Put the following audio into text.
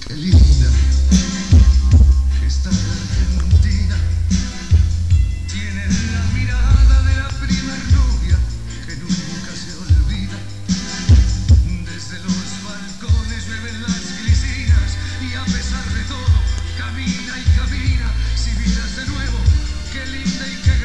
Qué linda está la Argentina. Tiene la mirada de la primer rubia que nunca se olvida. Desde los balcones beben las glicinas y a pesar de todo camina y camina. Si miras de nuevo, qué linda y qué